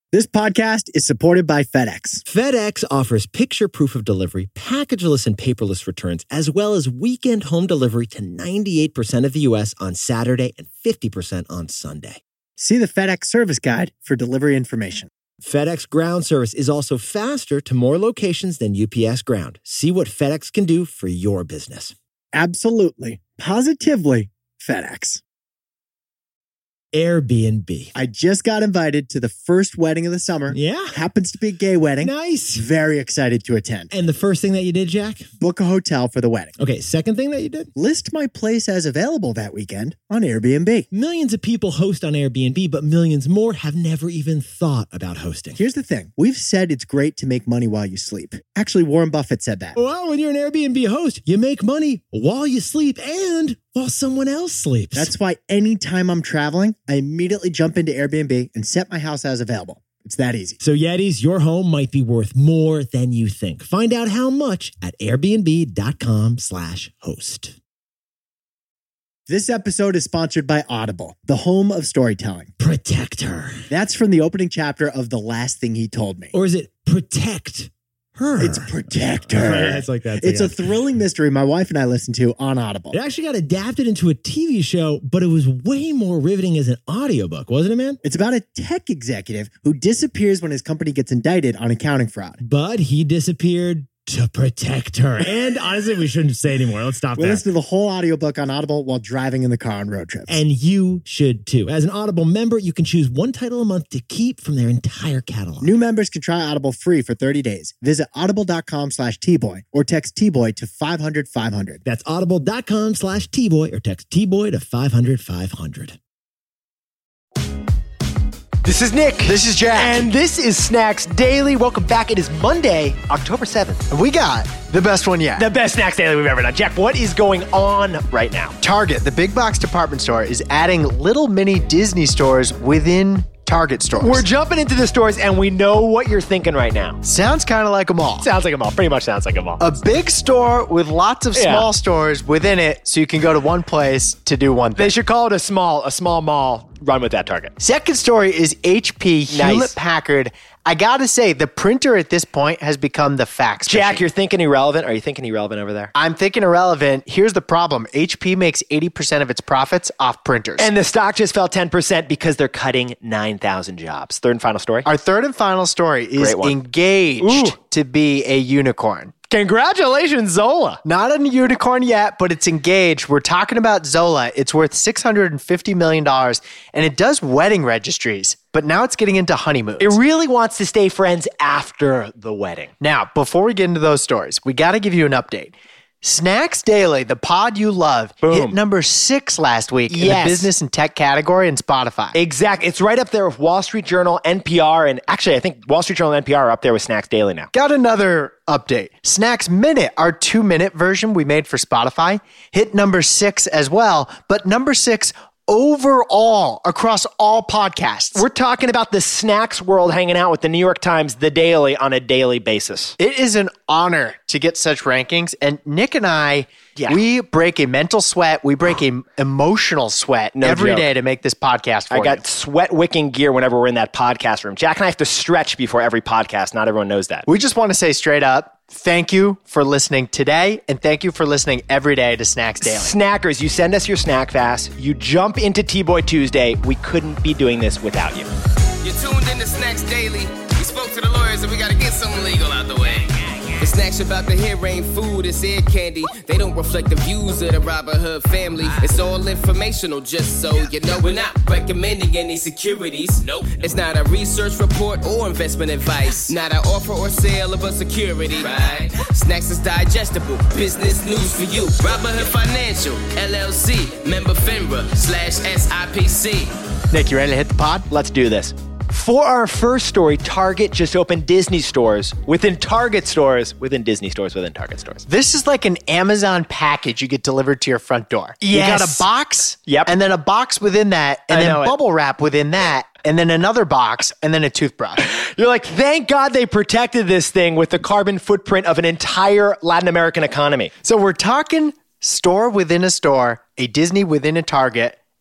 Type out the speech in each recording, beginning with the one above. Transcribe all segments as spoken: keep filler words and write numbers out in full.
This podcast is supported by FedEx. FedEx offers picture proof of delivery, packageless and paperless returns, as well as weekend home delivery to ninety-eight percent of the U S on Saturday and fifty percent on Sunday. See the FedEx service guide for delivery information. FedEx Ground service is also faster to more locations than U P S Ground. See what FedEx can do for your business. Absolutely. Positively FedEx. Airbnb. I just got invited to the first wedding of the summer. Yeah. Happens to be a gay wedding. Nice. Very excited to attend. And the first thing that you did, Jack? Book a hotel for the wedding. Okay, second thing that you did? List my place as available that weekend on Airbnb. Millions of people host on Airbnb, but millions more have never even thought about hosting. Here's the thing. We've said it's great to make money while you sleep. Actually, Warren Buffett said that. Well, when you're an Airbnb host, you make money while you sleep and while someone else sleeps. That's why anytime I'm traveling, I immediately jump into Airbnb and set my house as available. It's that easy. So Yetis, your home might be worth more than you think. Find out how much at airbnb.com slash host. This episode is sponsored by Audible, the home of storytelling. Protect her. That's from the opening chapter of The Last Thing He Told Me. Or is it protect her? It's Protect Her. Yeah, it's like that. It's a thrilling mystery my wife and I listen to on Audible. It actually got adapted into a T V show, but it was way more riveting as an audiobook, wasn't it, man? It's about a tech executive who disappears when his company gets indicted on accounting fraud. But he disappeared to protect her. And honestly, we shouldn't say anymore. Let's stop we there. listen to the whole audiobook on Audible while driving in the car on road trips. And you should too. As an Audible member, you can choose one title a month to keep from their entire catalog. New members can try Audible free for thirty days. Visit audible.com slash T-Boy or text T-Boy to five hundred five hundred. That's audible.com slash T-Boy or text T-Boy to five hundred five hundred. This is Nick. This is Jack. And this is Snacks Daily. Welcome back. It is Monday, October seventh. And we got the best one yet. The best Snacks Daily we've ever done. Jack, what is going on right now? Target, the big box department store, is adding little mini Disney stores within Target stores. We're jumping into the stores and we know what you're thinking right now. Sounds kind of like a mall. Sounds like a mall. Pretty much sounds like a mall. A big store with lots of small Yeah. stores within it so you can go to one place to do one thing. They should call it a small, a small mall. Run with that, Target. Second story is H P, Nice. Hewlett-Packard. I gotta say, the printer at this point has become the fax Jack, machine. you're thinking irrelevant. Are you thinking irrelevant over there? I'm thinking irrelevant. Here's the problem. H P makes eighty percent of its profits off printers. And the stock just fell ten percent because they're cutting nine thousand jobs. Third and final story. Our third and final story is Great one. engaged Ooh. to be a unicorn. Congratulations, Zola. Not a unicorn yet, but it's engaged. We're talking about Zola. It's worth six hundred fifty million dollars, and it does wedding registries, but now it's getting into honeymoons. It really wants to stay friends after the wedding. Now, before we get into those stories, we got to give you an update. Snacks Daily, the pod you love, Boom. hit number six last week in Yes. the business and tech category in Spotify. Exactly. It's right up there with Wall Street Journal, N P R, and actually, I think Wall Street Journal and N P R are up there with Snacks Daily now. Got another update. Snacks Minute, our two-minute version we made for Spotify, hit number six as well, but number six overall across all podcasts. We're talking about the snacks world hanging out with the New York Times, The Daily, on a daily basis. It is an honor to get such rankings, and Nick and I, Yeah. we break a mental sweat, we break a emotional sweat No every joke. day to make this podcast for I got you. sweat wicking gear whenever we're in that podcast room. Jack and I have to stretch before every podcast. Not everyone knows that. We just want to say straight up, thank you for listening today, and thank you for listening every day to Snacks Daily. Snackers, you send us your snack fast. You jump into T-Boy Tuesday. We couldn't be doing this without you. You're tuned in to Snacks Daily. We spoke to the lawyers and we gotta get something legal out the way. The snacks you're about to hear ain't food, it's ear candy. They don't reflect the views of the Robin Hood family. It's all informational, just so you know. We're not recommending any securities. Nope. It's not a research report or investment advice. Not an offer or sale of a security. Right. Snacks is digestible, business news for you. Robin Hood Financial, L L C, member FINRA, slash S I P C. Nick, you ready to hit the pod? Let's do this. For our first story, Target just opened Disney stores within Target stores within Disney stores within Target stores. This is like an Amazon package you get delivered to your front door. Yes. You got a box, Yep. and then a box within that, and I then know it. bubble wrap within that, and then another box, and then a toothbrush. You're like, thank God they protected this thing with the carbon footprint of an entire Latin American economy. So we're talking store within a store, a Disney within a Target,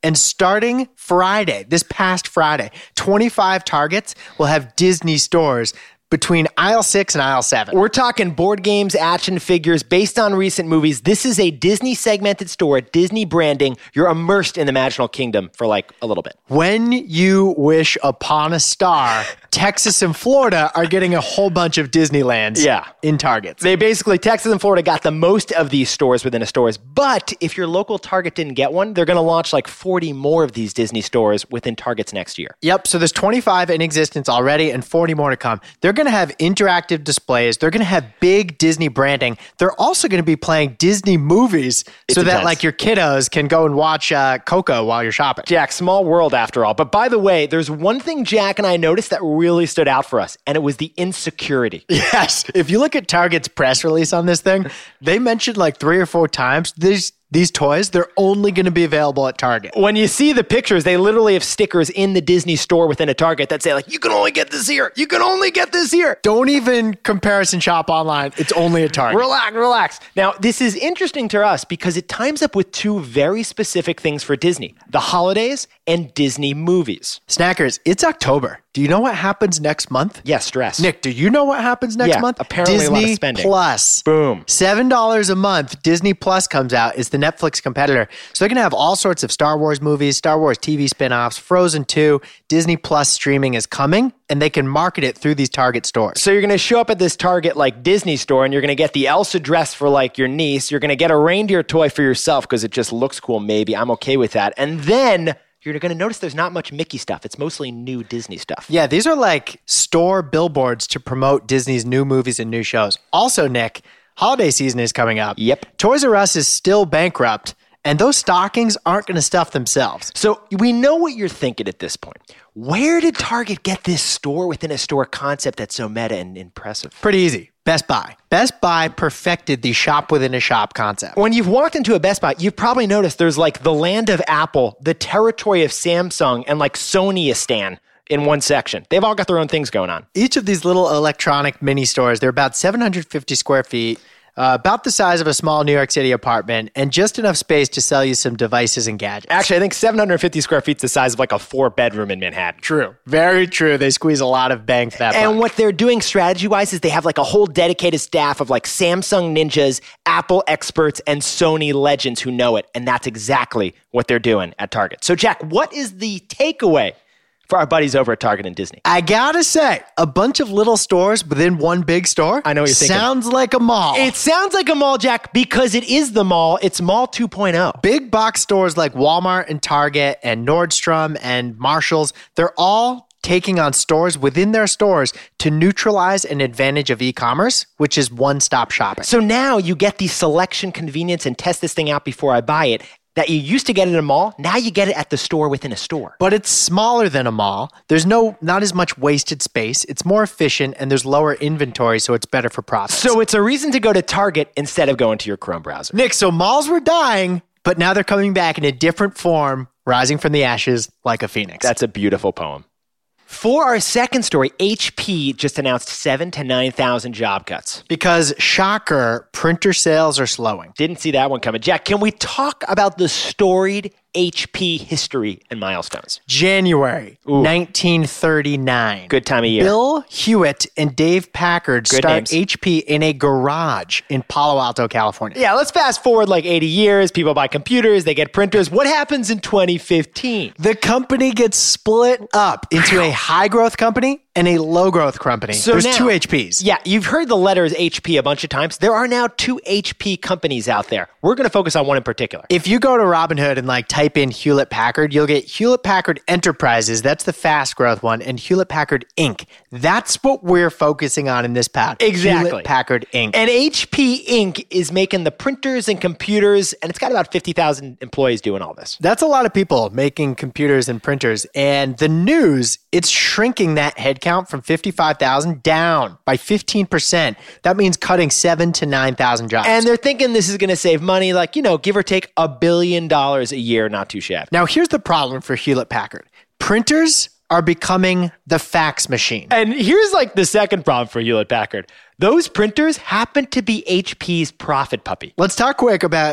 And starting Friday, this past Friday, twenty-five Targets will have Disney stores between aisle six and aisle seven. We're talking board games, action figures based on recent movies. This is a Disney segmented store, Disney branding. You're immersed in the Magical Kingdom for like a little bit. When you wish upon a star, Texas and Florida are getting a whole bunch of Disneylands yeah. in Targets. They basically, Texas and Florida got the most of these stores within a stores. But if your local Target didn't get one, they're going to launch like forty more of these Disney stores within Targets next year. Yep. So there's twenty-five in existence already and forty more to come. They're going to have interactive displays. They're going to have big Disney branding. They're also going to be playing Disney movies It's so intense. that like your kiddos can go and watch uh, Coco while you're shopping. Jack, small world after all. But by the way, there's one thing Jack and I noticed that really stood out for us, and it was the insecurity. Yes. If you look at Target's press release on this thing, they mentioned like three or four times these these toys, they're only going to be available at Target. When you see the pictures, they literally have stickers in the Disney store within a Target that say like, you can only get this here. You can only get this here. Don't even comparison shop online. It's only at Target. Relax, relax. Now, this is interesting to us because it times up with two very specific things for Disney, the holidays and Disney movies. Snackers, it's October. Do you know what happens next month? Yeah, stress. Nick, do you know what happens next Yeah, month? apparently Disney a lot of spending. Plus. Boom. seven dollars a month. Disney Plus comes out. It's the Netflix competitor. So they're going to have all sorts of Star Wars movies, Star Wars T V spinoffs, Frozen two. Disney Plus streaming is coming, and they can market it through these Target stores. So you're going to show up at this Target like Disney store and you're going to get the Elsa dress for like your niece. You're going to get a reindeer toy for yourself because it just looks cool maybe. I'm okay with that. And then you're going to notice there's not much Mickey stuff. It's mostly new Disney stuff. Yeah, these are like store billboards to promote Disney's new movies and new shows. Also, Nick, holiday season is coming up. Yep. Toys R Us is still bankrupt, and those stockings aren't going to stuff themselves. So we know what you're thinking at this point. Where did Target get this store within a store concept that's so meta and impressive? Pretty easy. Best Buy. Best Buy perfected the shop within a shop concept. When you've walked into a Best Buy, you've probably noticed there's like the land of Apple, the territory of Samsung, and like Sony-istan in one section. They've all got their own things going on. Each of these little electronic mini stores, they're about seven hundred fifty square feet, uh, about the size of a small New York City apartment, and just enough space to sell you some devices and gadgets. Actually, I think seven hundred fifty square feet is the size of like a four bedroom in Manhattan. True. Very true. They squeeze a lot of bang for that And buck. what they're doing strategy-wise is they have like a whole dedicated staff of like Samsung ninjas, Apple experts, and Sony legends who know it. And that's exactly what they're doing at Target. So, Jack, what is the takeaway for our buddies over at Target and Disney? I gotta say, a bunch of little stores within one big store. I know what you're thinking. Sounds like a mall. It sounds like a mall, Jack, because it is the mall. It's Mall two point oh. Big box stores like Walmart and Target and Nordstrom and Marshalls, they're all taking on stores within their stores to neutralize an advantage of e-commerce, which is one-stop shopping. So now you get the selection, convenience, and test this thing out before I buy it that you used to get at a mall. Now you get it at the store within a store. But it's smaller than a mall. There's no not as much wasted space. It's more efficient, and there's lower inventory, so it's better for profits. So it's a reason to go to Target instead of going to your Chrome browser. Nick, so malls were dying, but now they're coming back in a different form, rising from the ashes like a phoenix. That's a beautiful poem. For our second story, H P just announced seven to nine thousand job cuts. Because, shocker, printer sales are slowing. Didn't see that one coming. Jack, can we talk about the storied H P history and milestones? January Ooh. nineteen thirty-nine. Good time of year. Bill Hewitt and Dave Packard Good start names. H P in a garage in Palo Alto, California. Yeah, let's fast forward like eighty years. People buy computers, they get printers. What happens in twenty fifteen? The company gets split up into a high-growth company and a low-growth company. So There's now- two H Ps. Yeah, you've heard the letters H P a bunch of times. There are now two H P companies out there. We're going to focus on one in particular. If you go to Robinhood and like type in Hewlett Packard, you'll get Hewlett Packard Enterprises. That's the fast growth one, and Hewlett Packard Incorporated. That's what we're focusing on in this pad. Exactly. Hewlett Packard Incorporated. And H P Incorporated is making the printers and computers, and it's got about fifty thousand employees doing all this. That's a lot of people making computers and printers. And the news, it's shrinking that headcount from fifty-five thousand down by fifteen percent. That means cutting seven to nine thousand jobs. And they're thinking this is going to save money, like, you know, give or take a billion dollars a year, not too shabby. now, here's the problem for Hewlett Packard. Printers are becoming the fax machine. And here's like the second problem for Hewlett Packard. Those printers happen to be H P's profit puppy. Let's talk quick about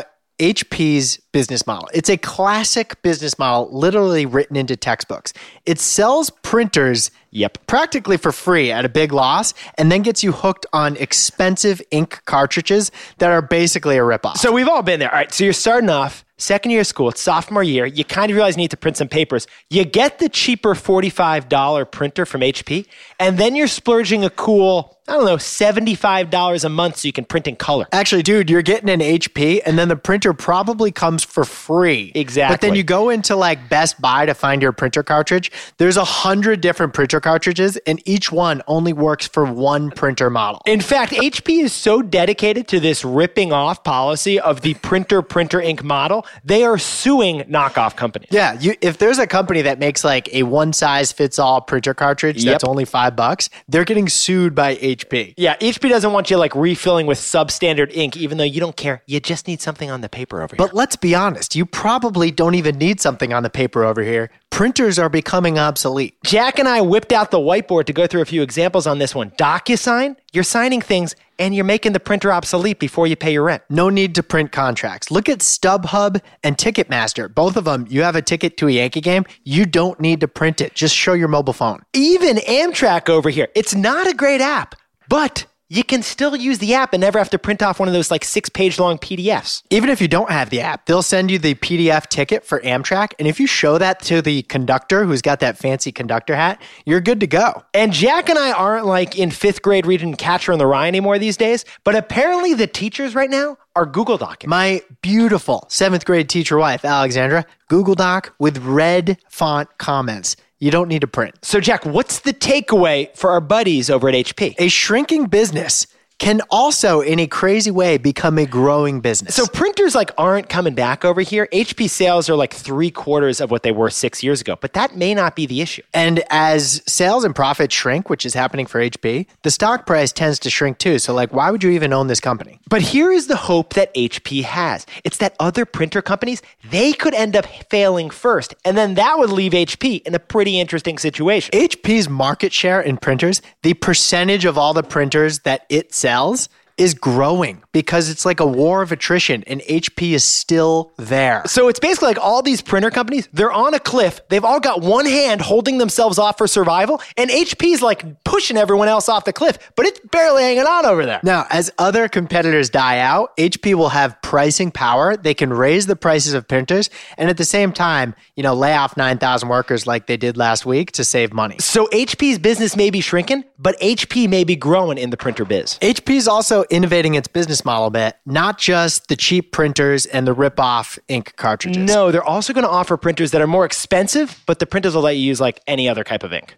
H P's business model. It's a classic business model, literally written into textbooks. It sells printers Yep. practically for free at a big loss, and then gets you hooked on expensive ink cartridges that are basically a ripoff. So we've all been there. All right, so you're starting off, second year of school, it's sophomore year, you kind of realize you need to print some papers. You get the cheaper forty-five dollars printer from H P, and then you're splurging a cool, I don't know, seventy-five dollars a month so you can print in color. Actually, dude, you're getting an H P, and then the printer probably comes for free. Exactly. But then you go into like Best Buy to find your printer cartridge. There's a hundred different printer cartridges, and each one only works for one printer model. In fact, H P is so dedicated to this ripping off policy of the printer printer ink model, they are suing knockoff companies. Yeah, you, if there's a company that makes like a one-size-fits-all printer cartridge Yep. that's only five bucks, they're getting sued by H P. Yeah, H P doesn't want you like refilling with substandard ink, even though you don't care. You just need something on the paper over here. But let's be honest, you probably don't even need something on the paper over here. Printers are becoming obsolete. Jack and I whipped out the whiteboard to go through a few examples on this one. DocuSign, you're signing things and you're making the printer obsolete before you pay your rent. No need to print contracts. Look at StubHub and Ticketmaster. Both of them, you have a ticket to a Yankee game, you don't need to print it. Just show your mobile phone. Even Amtrak over here, it's not a great app, but you can still use the app and never have to print off one of those like six page long P D Fs. Even if you don't have the app, they'll send you the P D F ticket for Amtrak. And if you show that to the conductor who's got that fancy conductor hat, you're good to go. And Jack and I aren't like in fifth grade reading Catcher in the Rye anymore these days, but apparently the teachers right now are Google Docing. My beautiful seventh grade teacher wife, Alexandra, Google Doc with red font comments. You don't need to print. So Jack, what's the takeaway for our buddies over at H P? A shrinking business can also, in a crazy way, become a growing business. So printers like aren't coming back over here. H P sales are like three quarters of what they were six years ago, but that may not be the issue. And as sales and profits shrink, which is happening for H P, the stock price tends to shrink too. So like, why would you even own this company? But here is the hope that H P has. It's that other printer companies, they could end up failing first, and then that would leave H P in a pretty interesting situation. H P's market share in printers, the percentage of all the printers that it sells, is growing because it's like a war of attrition and H P is still there. So it's basically like all these printer companies, they're on a cliff. They've all got one hand holding themselves off for survival, and H P's like pushing everyone else off the cliff, but it's barely hanging on over there. Now, as other competitors die out, H P will have pricing power. They can raise the prices of printers and at the same time, you know, lay off nine thousand workers like they did last week to save money. So H P's business may be shrinking, but H P may be growing in the printer biz. H P's also innovating its business model a bit, not just the cheap printers and the rip-off ink cartridges. No, they're also going to offer printers that are more expensive, but the printers will let you use like any other type of ink.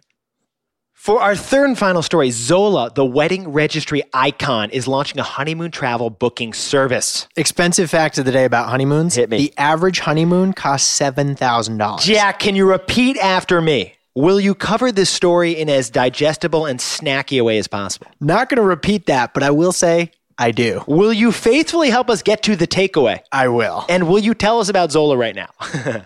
For our third and final story, Zola, the wedding registry icon, is launching a honeymoon travel booking service. Expensive fact of the day about honeymoons. Hit me. The average honeymoon costs seven thousand dollars. Jack, can you repeat after me? Will you cover this story in as digestible and snacky a way as possible? Not going to repeat that, but I will say I do. Will you faithfully help us get to the takeaway? I will. And will you tell us about Zola right now?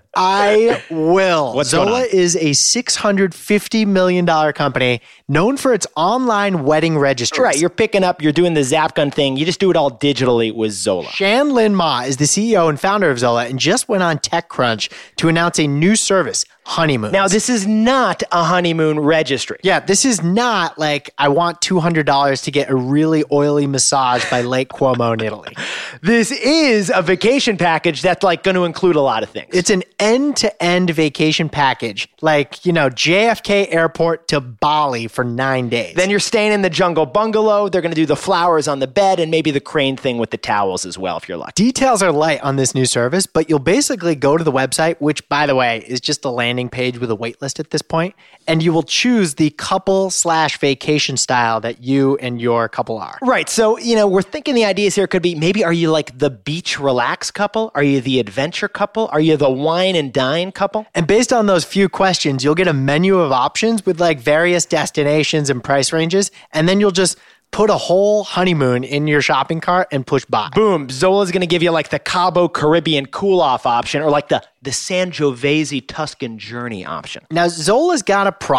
I will. What's going Zola on? is a six hundred fifty million dollars company known for its online wedding registries. Right, you're picking up, you're doing the Zap Gun thing. You just do it all digitally with Zola. Shan Lin Ma is the C E O and founder of Zola and just went on TechCrunch to announce a new service, Honeymoons. Now, this is not a honeymoon registry. Yeah, this is not like I want two hundred dollars to get a really oily massage by Lake Como in Italy. This is a vacation package that's like going to include a lot of things. It's an end-to-end vacation package, like, you know, J F K Airport to Bali for nine days. Then you're staying in the jungle bungalow. They're going to do the flowers on the bed and maybe the crane thing with the towels as well, if you're lucky. Details are light on this new service, but you'll basically go to the website, which, by the way, is just a landing page with a wait list at this point, and you will choose the couple slash vacation style that you and your couple are. Right. So, you know, we're thinking the ideas here could be maybe are you like the beach relax couple? Are you the adventure couple? Are you the wine and dine couple? And based on those few questions, you'll get a menu of options with like various destinations and price ranges, and then you'll just put a whole honeymoon in your shopping cart and push buy. Boom. Zola's going to give you like the Cabo Caribbean cool off option or like the, the Sangiovese Tuscan journey option. Now, Zola's got a problem.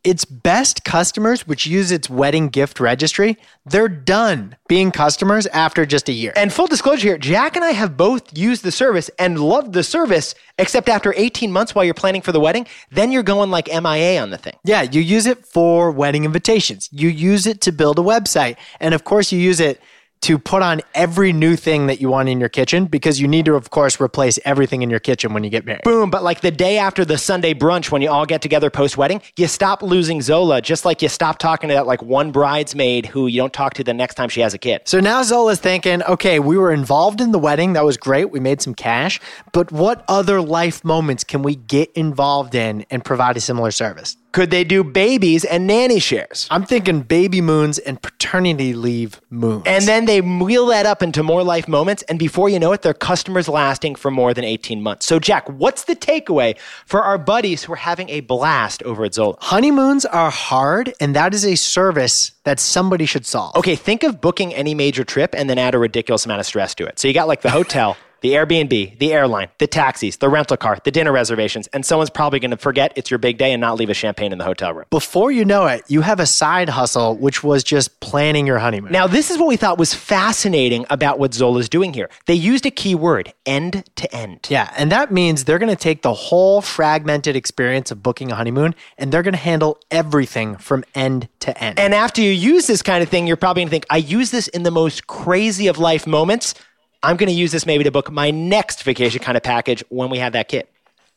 Its best customers, which use its wedding gift registry, they're done being customers after just a year. And full disclosure here, Jack and I have both used the service and loved the service, except after eighteen months while you're planning for the wedding, then you're going like M I A on the thing. Yeah, you use it for wedding invitations. You use it to build a website. And of course, you use it to put on every new thing that you want in your kitchen, because you need to, of course, replace everything in your kitchen when you get married. Boom. But like the day after the Sunday brunch, when you all get together post-wedding, you stop losing Zola, just like you stop talking to that like one bridesmaid who you don't talk to the next time she has a kid. So now Zola's thinking, okay, we were involved in the wedding. That was great. We made some cash. But what other life moments can we get involved in and provide a similar service? Could they do babies and nanny shares? I'm thinking baby moons and paternity leave moons. And then they wheel that up into more life moments, and before you know it, their customers lasting for more than eighteen months. So Jack, what's the takeaway for our buddies who are having a blast over at Zola? Honeymoons are hard, and that is a service that somebody should solve. Okay, think of booking any major trip and then add a ridiculous amount of stress to it. So you got like the hotel, the Airbnb, the airline, the taxis, the rental car, the dinner reservations, and someone's probably going to forget it's your big day and not leave a champagne in the hotel room. Before you know it, you have a side hustle, which was just planning your honeymoon. Now, this is what we thought was fascinating about what Zola's doing here. They used a key word, end to end. Yeah, and that means they're going to take the whole fragmented experience of booking a honeymoon, and they're going to handle everything from end to end. And after you use this kind of thing, you're probably going to think, I use this in the most crazy of life moments. I'm going to use this maybe to book my next vacation kind of package when we have that kid.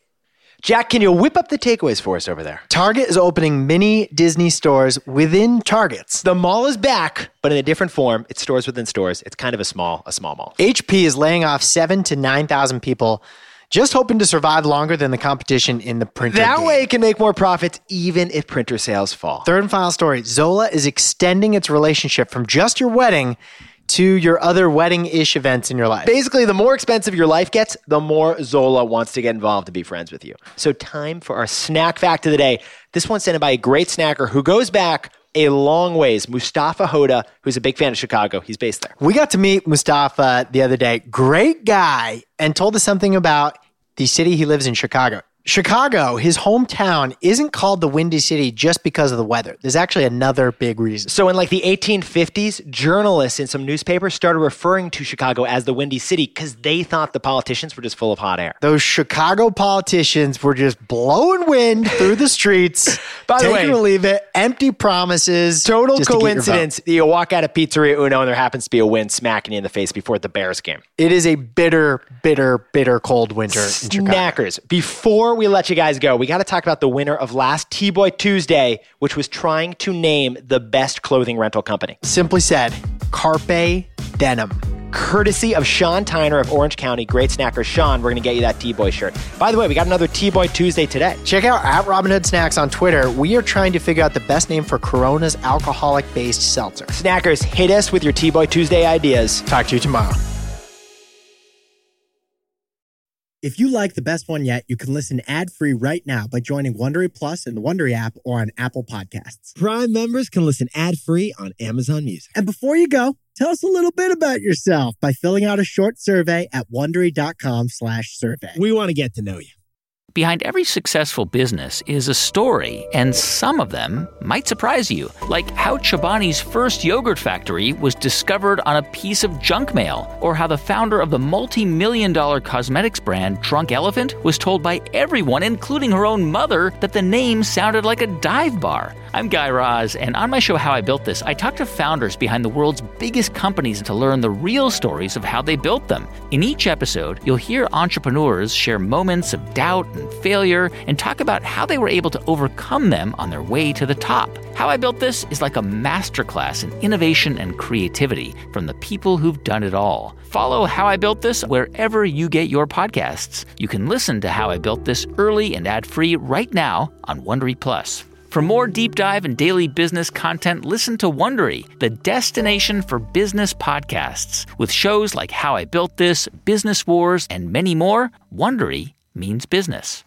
Jack, can you whip up the takeaways for us over there? Target is opening mini Disney stores within Targets. The mall is back, but in a different form. It's stores within stores. It's kind of a small, a small mall. H P is laying off seven to nine thousand people, just hoping to survive longer than the competition in the printer That game. way it can make more profits even if printer sales fall. Third and final story, Zola is extending its relationship from just your wedding to your other wedding-ish events in your life. Basically, the more expensive your life gets, the more Zola wants to get involved to be friends with you. So time for our snack fact of the day. This one's sent in by a great snacker who goes back a long ways, Mustafa Hoda, who's a big fan of Chicago. He's based there. We got to meet Mustafa the other day. Great guy, and told us something about the city he lives in, Chicago. Chicago, his hometown, isn't called the Windy City just because of the weather. There's actually another big reason. So in like the eighteen fifties, journalists in some newspapers started referring to Chicago as the Windy City because they thought the politicians were just full of hot air. Those Chicago politicians were just blowing wind through the streets. By the take way, it or leave it, empty promises. Total just to get your coincidence. vote. You walk out of Pizzeria Uno and there happens to be a wind smacking you in the face before the Bears game. It is a bitter, bitter, bitter cold winter in Chicago. Snackers. Before we let you guys go, we got to talk about the winner of last T-Boy Tuesday, which was trying to name the best clothing rental company. Simply said, Carpe Denim. Courtesy of Sean Tyner of Orange County. Great snacker. Sean, we're going to get you that T-Boy shirt. By the way, we got another T-Boy Tuesday today. Check out at Robin Hood Snacks on Twitter. We are trying to figure out the best name for Corona's alcoholic-based seltzer. Snackers, hit us with your T-Boy Tuesday ideas. Talk to you tomorrow. If you like the best one yet, you can listen ad-free right now by joining Wondery Plus in the Wondery app or on Apple Podcasts. Prime members can listen ad-free on Amazon Music. And before you go, tell us a little bit about yourself by filling out a short survey at Wondery.com slash survey. We want to get to know you. Behind every successful business is a story, and some of them might surprise you, like how Chobani's first yogurt factory was discovered on a piece of junk mail, or how the founder of the multi-million dollar cosmetics brand Drunk Elephant was told by everyone, including her own mother, that the name sounded like a dive bar. I'm Guy Raz, and on my show How I Built This, I talk to founders behind the world's biggest companies to learn the real stories of how they built them. In each episode, you'll hear entrepreneurs share moments of doubt and failure and talk about how they were able to overcome them on their way to the top. How I Built This is like a masterclass in innovation and creativity from the people who've done it all. Follow How I Built This wherever you get your podcasts. You can listen to How I Built This early and ad-free right now on Wondery Plus. For more deep dive and daily business content, listen to Wondery, the destination for business podcasts. With shows like How I Built This, Business Wars, and many more, Wondery means business.